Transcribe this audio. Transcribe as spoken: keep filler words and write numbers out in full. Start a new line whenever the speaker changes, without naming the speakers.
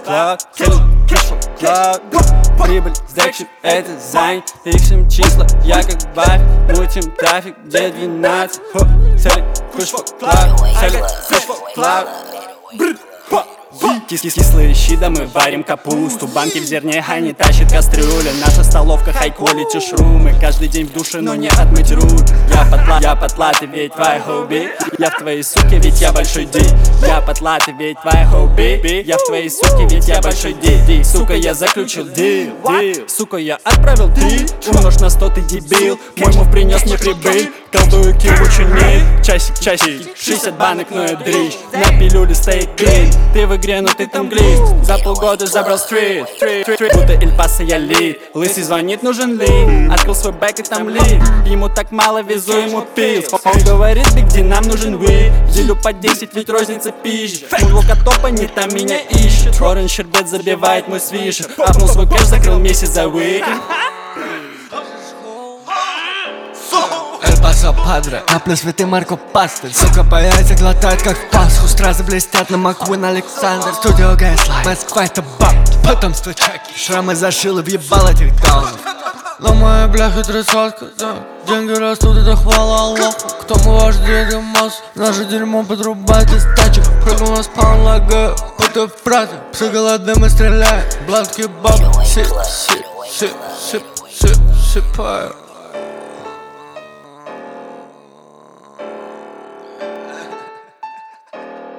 клак, клак. Прибыль, сдачи, это занят. Ищем числа, я как баф. Мутим трафик, где двенадцать. Цели, куш клак, цели, куш клак. Кислые щи, да мы варим капусту. Банки в зерне, а не тащит кастрюля. Наша столовка хай-квалити шрумы. Каждый день в душе, но не отмыть руль. Я потла, я потла, ты ведь твоя хобби. Я в твоей суке, ведь я большой ди. Я потла, ты ведь твоя хобби. Я в твоей суке, ведь я большой ди. Сука, я заключил дил, дил. Сука, я отправил три. Умножь на сто, ты дебил. Мой мув принес мне прибыль. Колдую кил ученей. Часик, часик, шестьдесят банок, но я дрищ. На пилюле стоит клин. Ты в игре, но ты там глист. За полгода забрал стрит. Будто Эль Пасо я лид. Лысый звонит, нужен лид. Открыл свой бэк и там лид. Ему так мало, везу ему пиз. Он говорит, где нам нужен вы. Делю по десять, ведь розница пищи. Мой локотопа не там меня ищет. Оранж щербет забивает мой свишер. Апнул свой кэш, закрыл месяц за уикенд.
Эль Пасо Падре, капля святый Марко Пастель. Сука по яйца глотает как в Пасху. Стразы блестят на Маквин Александр. Студио Гайслайт, Москва это баб. Потомство чаки, шрамы зашило, въебал этих даунов. Ломая бляхи тридцатка, да. Деньги растут, это хвала Аллаху. Кто мы ваш дядя Мас? Наше дерьмо подрубает из тачек. Прыгнул на спаун, лагаю, будто в прате. Псы голодны, мы стреляем, блатки баб. Сип, сип, сип, сип, сип, сипаю.